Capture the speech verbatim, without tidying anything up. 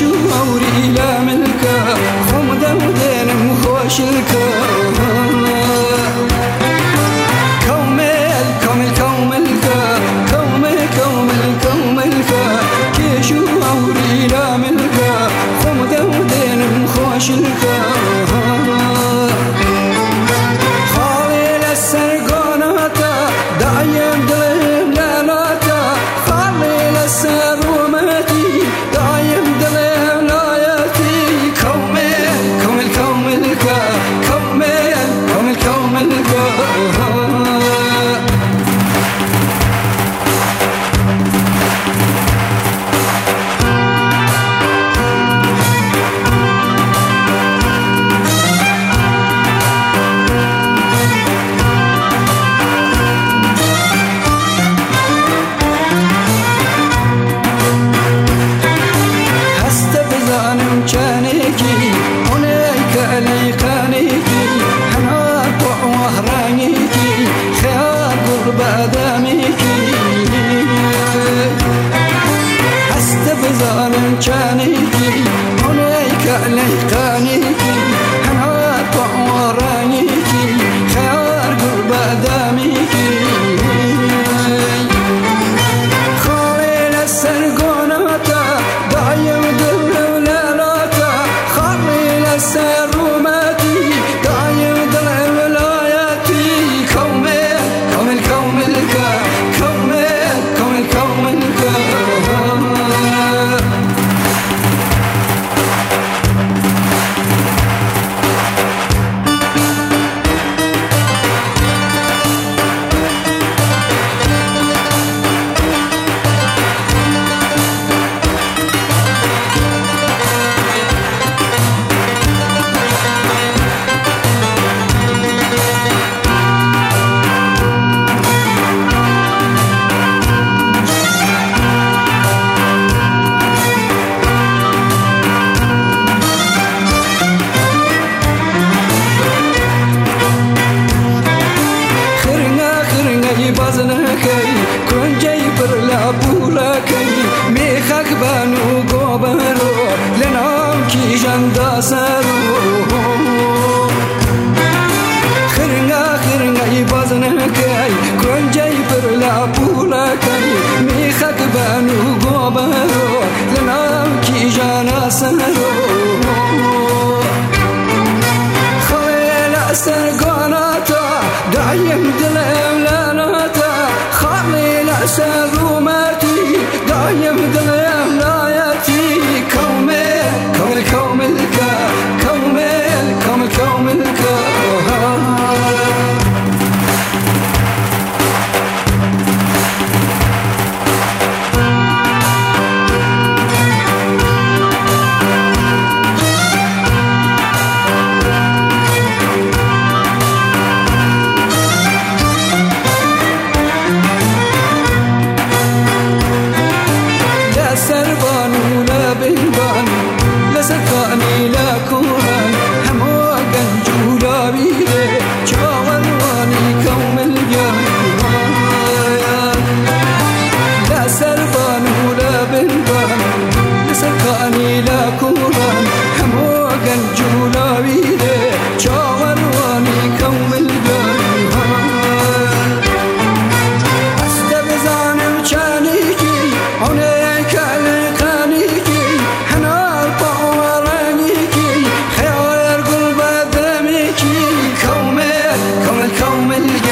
كيشو أوري لا ملكا خمدة ودين مخوش الكا كومل كومل كوملكا كومل كومل كوملكا كيشو أوري لا ملكا خمدة ودين مخوش الكا خالي للسرقاناتا دايم دلم لاناتا خالي للسروماتي دايم دلم لاياتي كومل كومل كوملكا كومل كومل كوملكا كانيكي هناك ليقانيكي حناك وهرانيكي خيار قرب آدميكي استبزان كانيكي هناك ليقانيكي حناك وهرانيكي خيار قرب آدميكي خالي للسرقوناتا دايم السروماتي دايم دلع ولاياتي كومل كومل كوملكا كومل كومل كوملكا بازنكي كون جايبر لابولكي ميخك بانو قوبرو لنام كي جندا سرو خرنا خرنا بازنكي كون جايبر لابولكي ميخك بانو قوبرو لنام كي جانا سرو خليل أسرقاناتا دايم دلم سروماتي دايم دلم لاياتي كومل كومل كوملكا كومل كومل كوملكا لسكاني لا كوران هموغا جولا بيدي جاوانواني كومل جايان لا سربان ولا بنبان لسكاني لا كوران هموغا جولا بيدي جاوانواني كومل جايان استبزان وشانيكي هناك لقانيكي كومل